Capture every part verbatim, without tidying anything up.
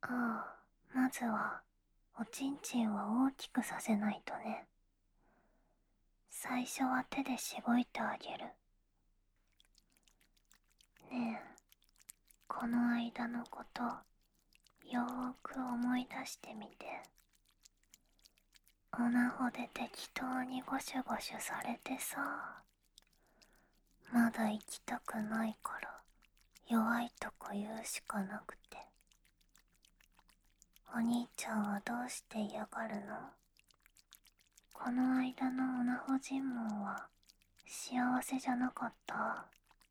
ああ、まずはおちんちんを大きくさせないとね。最初は手でしごいてあげる。ねえ、この間のことよーく思い出してみて。オナホで適当にゴシュゴシュされてさ、まだ行きたくないから弱いとこ言うしかなくて。お兄ちゃんはどうして嫌がるの？この間のオナホ尋問は幸せじゃなかった？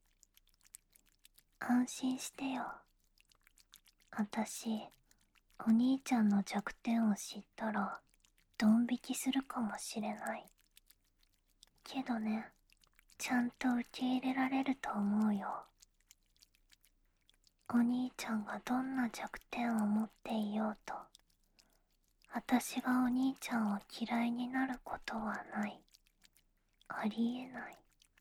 安心してよ。あたし、お兄ちゃんの弱点を知ったらドン引きするかもしれない。けどね、ちゃんと受け入れられると思うよ。お兄ちゃんがどんな弱点を持っていようと、あたしがお兄ちゃんを嫌いになることはない。ありえない。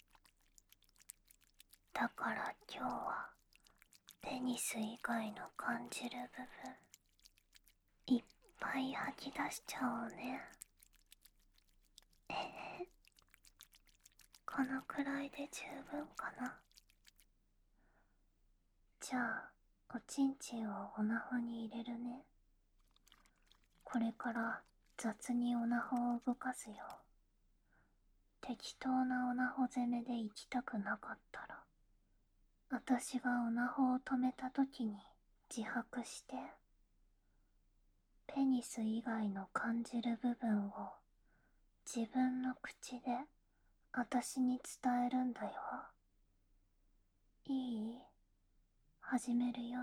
だから今日はペニス以外の感じる部分いっぱい吐き出しちゃおうね。えへ、このくらいで十分かな。じゃあおちんちんをオナホに入れるね。これから雑にオナホを動かすよ。適当なオナホ攻めで行きたくなかったら、あたしがオナホを止めたときに自白して、ペニス以外の感じる部分を自分の口であたしに伝えるんだよ。いい？始めるよ。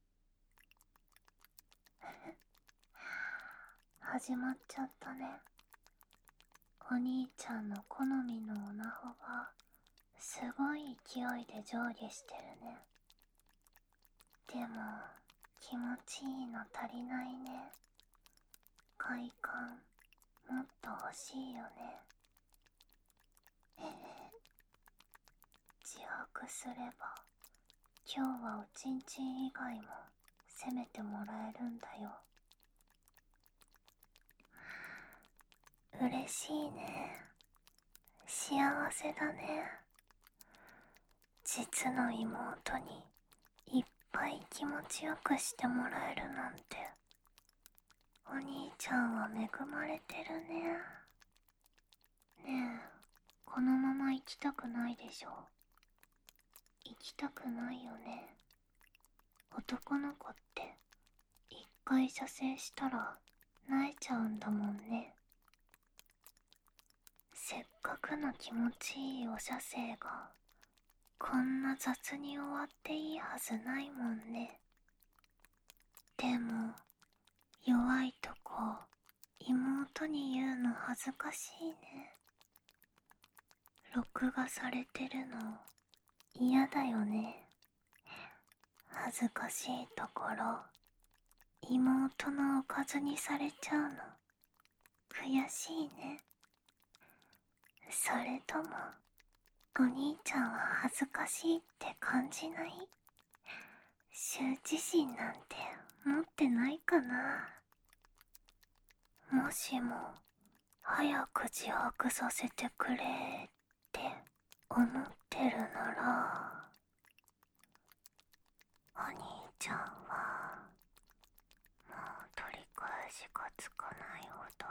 始まっちゃったね。お兄ちゃんの好みのオナホがすごい勢いで上下してるね。でも気持ちいいの足りないね。快感もっと欲しいよね。えへ、自白すれば今日はおちんちん以外も責めてもらえるんだよ。嬉しいね。幸せだね。実の妹にいっぱい気持ちよくしてもらえるなんて、お兄ちゃんは恵まれてるね。ねえ、このまま行きたくないでしょ？行きたくないよね。男の子って一回射精したら泣いちゃうんだもんね。せっかくの気持ちいいお射精がこんな雑に終わっていいはずないもんね。でも弱いとこ妹に言うの恥ずかしいね。録画されてるの嫌だよね。恥ずかしいところ妹のおかずにされちゃうの悔しいね。それともお兄ちゃんは恥ずかしいって感じない？羞恥心なんて持ってないかな？もしも早く自白させてくれって思ってるなら、お兄ちゃんはもう取り返しがつかないほど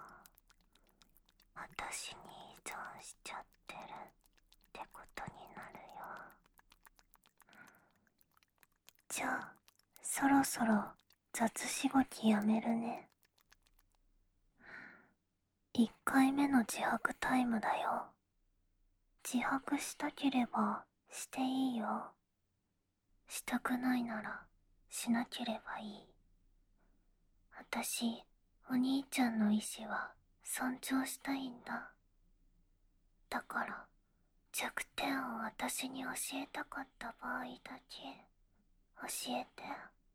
私に依存しちゃってるってことになるよ。じゃあそろそろ雑しごきやめるね。いっかいめの自白タイムだよ。自白したければしていいよ。したくないならしなければいい。あたし、お兄ちゃんの意志は尊重したいんだ。だから弱点を私に教えたかった場合だけ教えて。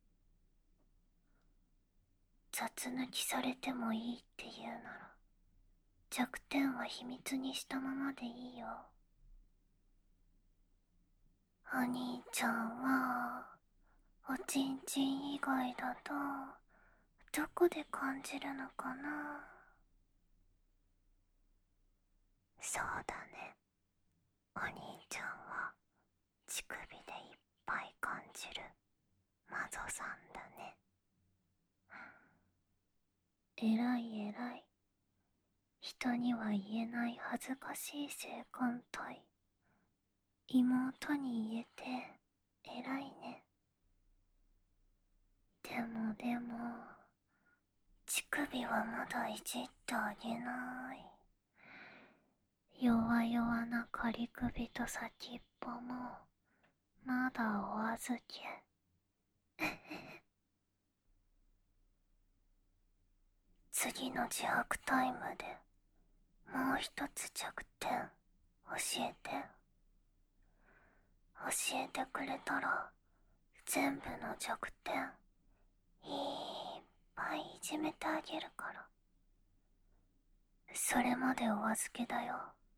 雑抜きされてもいいって言うなら弱点は秘密にしたままでいいよ。お兄ちゃんはおちんちん以外だとどこで感じるのかな。そうだね、お兄ちゃんは乳首でいっぱい感じるマゾさんだね。えらいえらい。人には言えない恥ずかしい性感帯、妹に言えてえらいね。でもでも乳首はまだいじってあげない。弱々な仮首と先っぽもまだお預け。次の自白タイムでもう一つ弱点教えて。教えてくれたら全部の弱点いっぱいいじめてあげるから。それまでお預けだよ。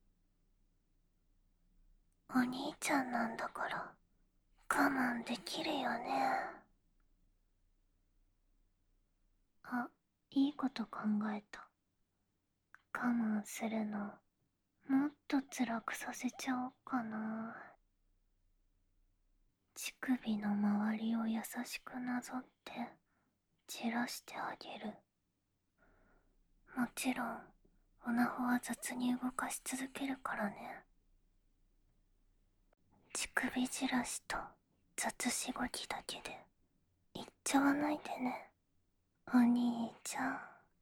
お兄ちゃんなんだから我慢できるよね。あ、いいこと考えた。我慢するのもっと辛くさせちゃおうかな。乳首の周りを優しくなぞってじらしてあげる。もちろんオナホは雑に動かし続けるからね。乳首じらしと雑しごきだけで言っちゃわないでね、お兄ちゃん。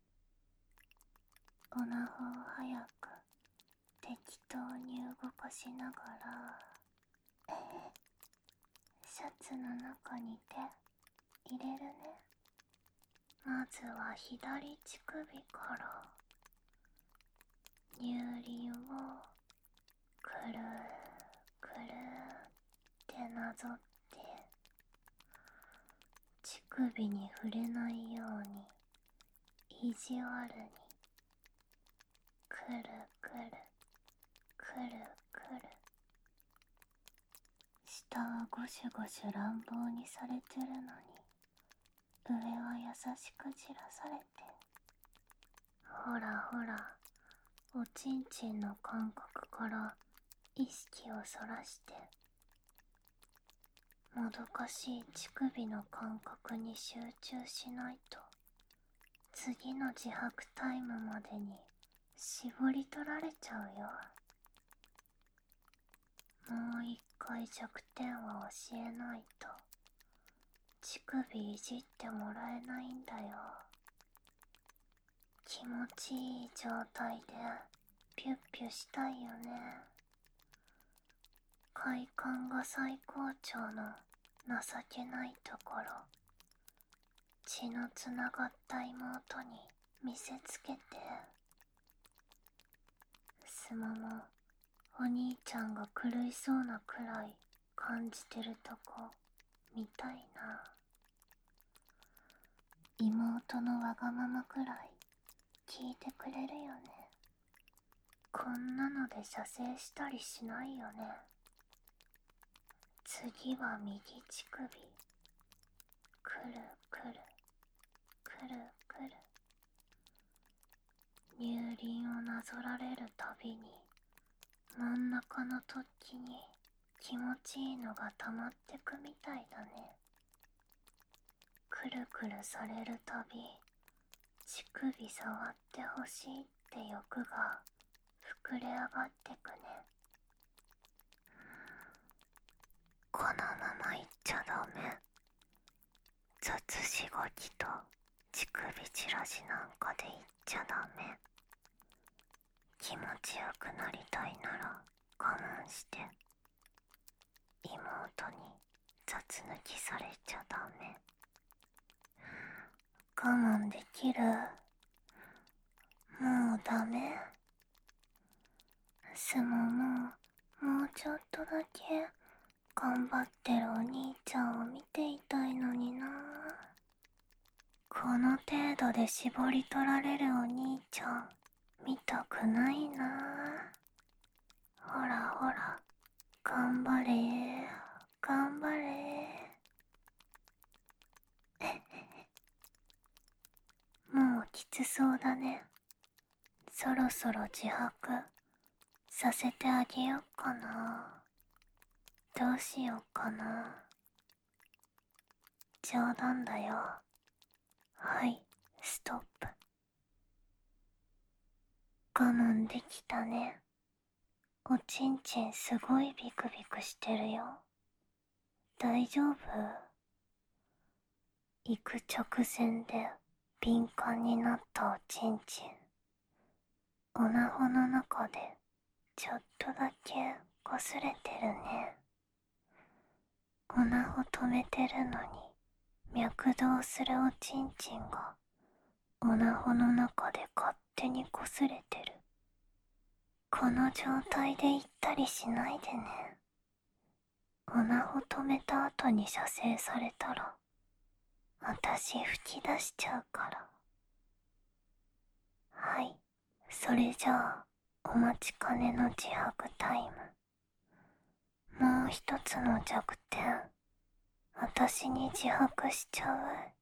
オナホを早く適当に動かしながら、シャツの中に手入れるね。まずは左乳首から乳輪をくるくるってなぞって、乳首に触れないように意地悪にくるくるくるくる。下はゴシゴシ乱暴にされてるのに上は優しくじらされて。ほらほら、おちんちんの感覚から意識をそらしてもどかしい乳首の感覚に集中しないと次の自白タイムまでに絞り取られちゃうよ。もう一回弱点は教えないと乳首いじってもらえないんだよ。気持ちいい状態でピュッピュしたいよね。快感が最高潮の情けないところ、血のつながった妹に見せつけて。すももお兄ちゃんが狂いそうなくらい感じてるとこ見たいな。妹のわがままくらい聞いてくれるよね。こんなので射精したりしないよね。次は右乳首、くるくるくるくる。乳輪をなぞられるたびに真ん中の突起に気持ちいいのが溜まってくみたいだね。くるくるされるたび乳首触ってほしいって欲が膨れ上がってくね。このままいっちゃダメ。雑しごきと乳首散らしなんかでいっちゃダメ。気持ちよくなりたいなら我慢して。妹に雑抜きされちゃダメ。我慢できる？もうダメ？すもももうちょっとだけ頑張ってるお兄ちゃんを見ていたいのにな。この程度で絞り取られるお兄ちゃん見たくないな。ほらほら、頑張れ頑張れ。 つそうだね。そろそろ自白させてあげよっかな。どうしようかな。冗談だよ。はい、ストップ。我慢できたね。おちんちんすごいビクビクしてるよ。大丈夫？行く直前で敏感になったおちんちん。おなほの中でちょっとだけ擦れてるね。おなほ止めてるのに脈動するおちんちんがおなほの中で勝手に擦れてる。この状態で行ったりしないでね。おなほ止めた後に射精されたら私吹き出しちゃうから。はい、それじゃあお待ちかねの自白タイム。もう一つの弱点、私に自白しちゃ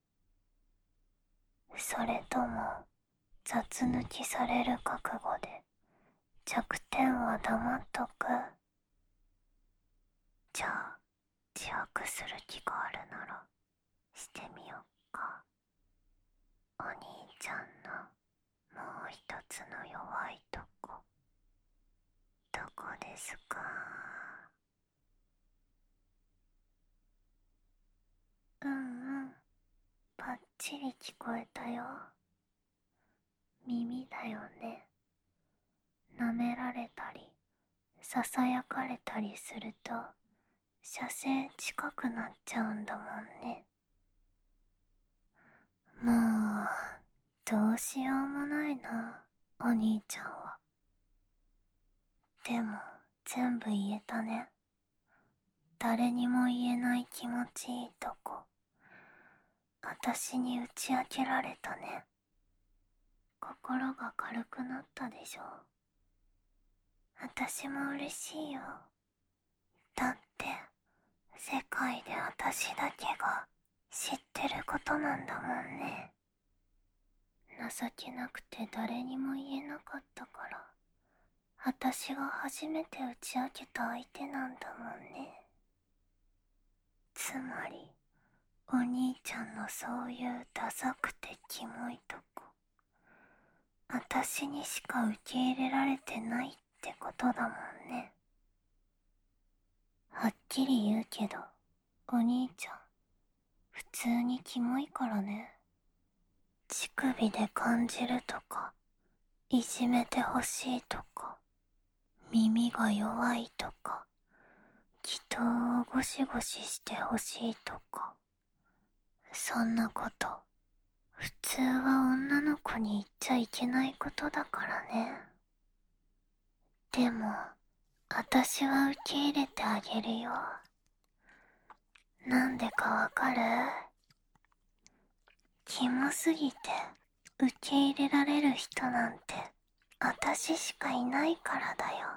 う？それとも雑抜きされる覚悟で弱点は黙っとく？じゃあ自白する気があるならしてみよっか。お兄ちゃんのもう一つの弱いとこ、どこですか？うんうん、バッチリ聞こえたよ。耳だよね。舐められたりささやかれたりすると射精近くなっちゃうんだもんね。もうどうしようもないな、お兄ちゃんは。でも全部言えたね。誰にも言えない気持ちいいとこ、私に打ち明けられたね。心が軽くなったでしょ。私も嬉しいよ。だって世界で私だけが知ってることなんだもんね。情けなくて誰にも言えなかったから、私が初めて打ち明けた相手なんだもんね。つまりお兄ちゃんのそういうダサくてキモいとこ、私にしか受け入れられてないってことだもんね。はっきり言うけど、お兄ちゃん普通にキモいからね。乳首で感じるとか、いじめてほしいとか、耳が弱いとか、気筒をゴシゴシしてほしいとか、そんなこと普通は女の子に言っちゃいけないことだからね。でも私は受け入れてあげるよ。なんでかわかる？キモすぎて受け入れられる人なんて私しかいないからだよ。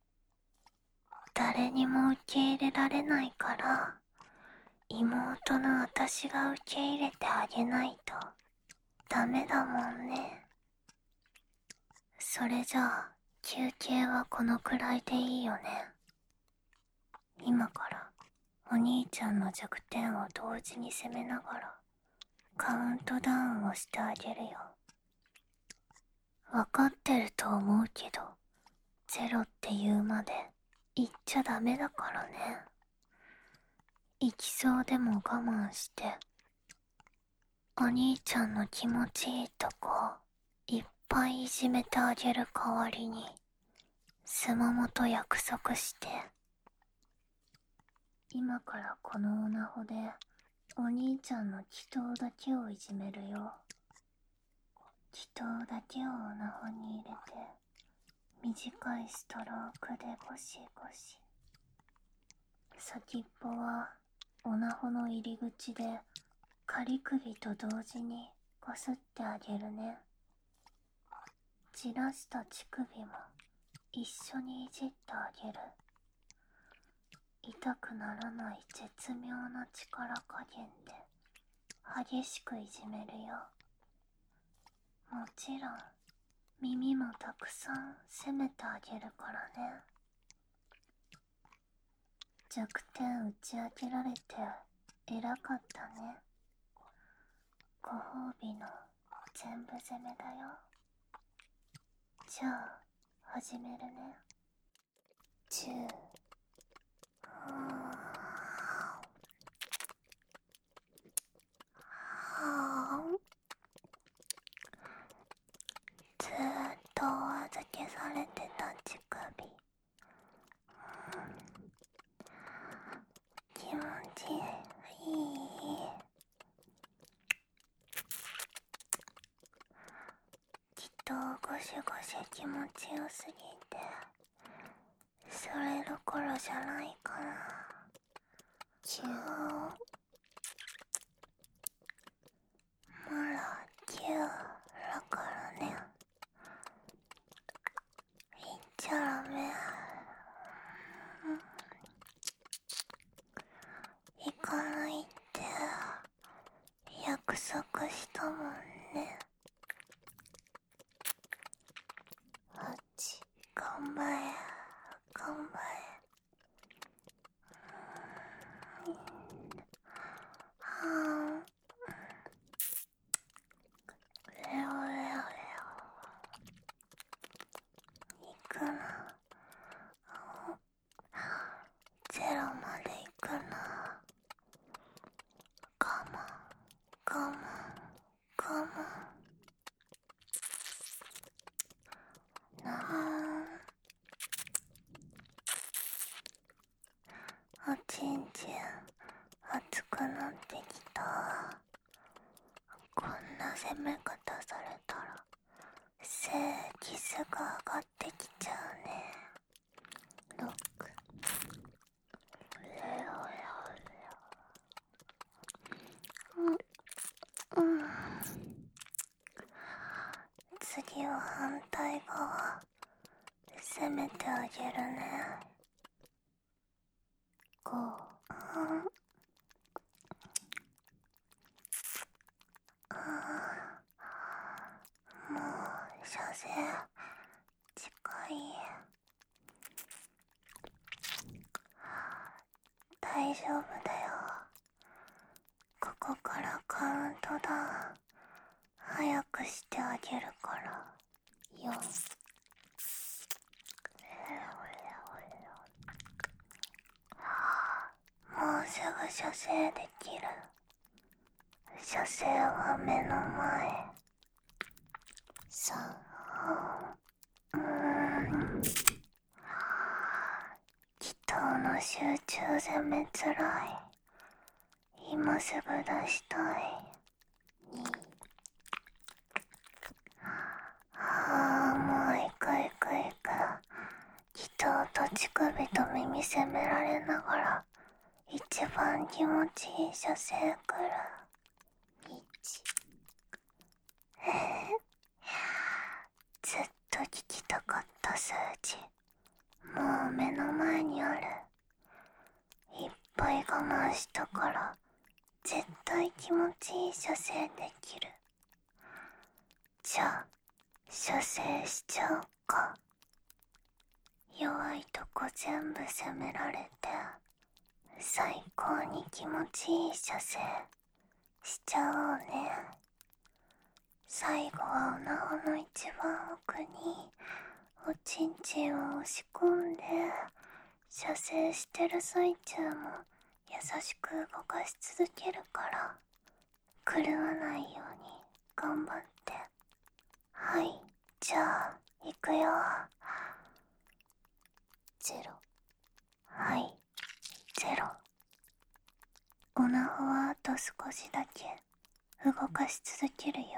誰にも受け入れられないから妹の私が受け入れてあげないとダメだもんね。それじゃあ休憩はこのくらいでいいよね。今からお兄ちゃんの弱点を同時に攻めながらカウントダウンをしてあげるよ。わかってると思うけど、ゼロって言うまで言っちゃダメだからね。行きそうでも我慢してお兄ちゃんの気持ちいいとこをいっぱいいじめてあげる代わりにスモモと約束して、今からこのオナホでお兄ちゃんの気筒だけをいじめるよ。気筒だけをオナホに入れて短いストロークでゴシゴシ。先っぽはオナホの入り口で仮首と同時にこすってあげるね。じらした乳首も一緒にいじってあげる。痛くならない絶妙な力加減で激しくいじめるよ。 もちろん耳もたくさん責めてあげるからね。弱点打ち明けられて偉かったね。ご褒美の全部攻めだよ。じゃあ始めるね。じゅうずーっとお預けされてた乳首、気持ちいい。きっとゴシゴシ気持ちよすぎてそれどころじゃないかな。キュー、まだキューだからね。言っちゃダメ。行かないって約束したもんね。あっち、頑張れ頑張れ。はぁ、レオレオレオ、行くな。ゼロまで行くな。我慢我慢我慢。なあ、おちんちん熱くなってきた。こんな攻め方されたら精液すぐ上がってきちゃうね。ロック、レオレオレオ。うん、うん。次は反対側攻めてあげるね。ご、うん、もう射精近い。大丈夫だよ。ここからカウントダウン早くしてあげるから。よん、レオレオレオ。もうすぐ射精できる。射精は目の前。さん、うーん、祈祷の集中攻めつらい。今すぐ出したい。に、ああ、もういくいくいく。祈祷と乳首と耳責められながら一番気持ちいい射精くる。いち、えー、ずっと聞きたかった数字、もう目の前にある。いっぱい我慢したから絶対気持ちいい射精できる。じゃあ射精しちゃおうか。弱いとこ全部責められて最高に気持ちいい射精しちゃおうね。最後はおなほの一番奥におちんちんを押し込んで射精してる最中も優しく動かし続けるから狂わないように頑張って。はい、じゃあ行くよ。ゼロ、はい、ゼロ。おなほはあと少しだけ動かし続けるよ。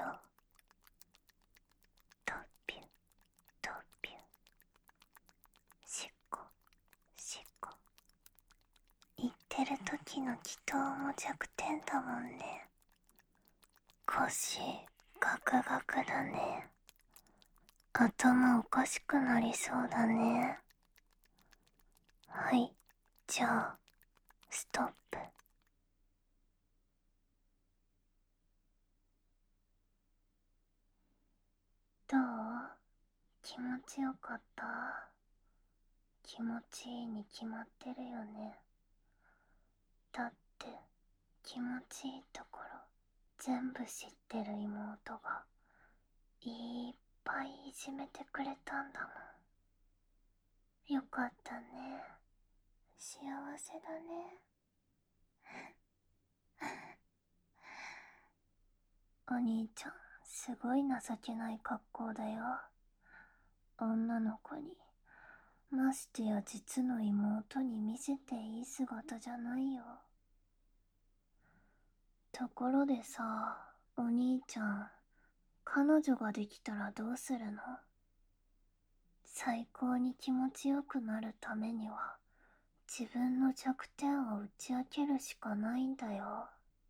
トッピュトッピュ、しっこしっこ。言ってる時の祈祷も弱点だもんね。腰ガクガクだね。頭おかしくなりそうだね。はい、じゃあストップ。 気持ちよかった。気持ちいいに決まってるよね。だって気持ちいいところ全部知ってる妹がいっぱいいじめてくれたんだもん。よかったね。幸せだね。お兄ちゃん、すごい情けない格好だよ。女の子に、ましてや実の妹に見せていい姿じゃないよ。ところでさ、お兄ちゃん、彼女ができたらどうするの？最高に気持ちよくなるためには、自分の弱点を打ち明けるしかないんだよ。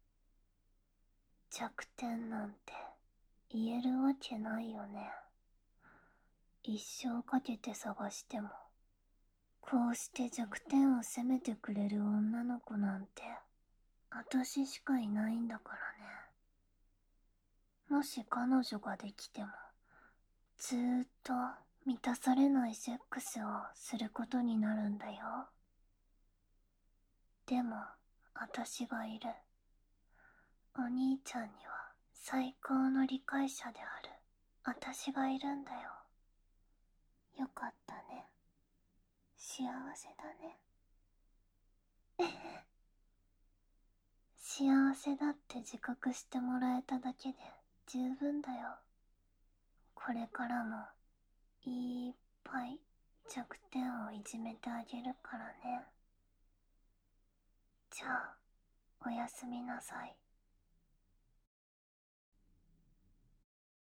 弱点なんて言えるわけないよね。一生かけて探しても、こうして弱点を責めてくれる女の子なんて、私しかいないんだからね。もし彼女ができても、ずーっと満たされないセックスをすることになるんだよ。でも、私がいる。お兄ちゃんには最高の理解者である私がいるんだよ。よかったね。幸せだね。幸せだって自覚してもらえただけで十分だよ。これからもいっぱい弱点をいじめてあげるからね。じゃあ、おやすみなさい。